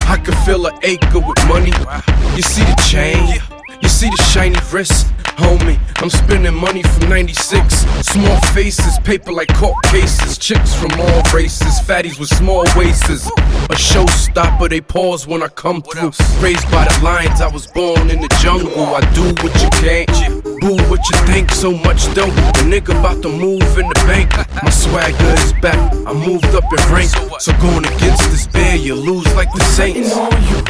I can fill an acre with money. You see the chain, you see the shiny wrist. Homie, I'm spending money from 96. Small faces, paper like court cases. Chicks from all races, fatties with small waists. A showstopper, they pause when I come through. Raised by the lions, I was born in the jungle. I do what you can't, boo what you think. So much dough, a nigga about to move in the bank. My swagger is back, I moved up in rank. So going against this bear, you lose like the Saints.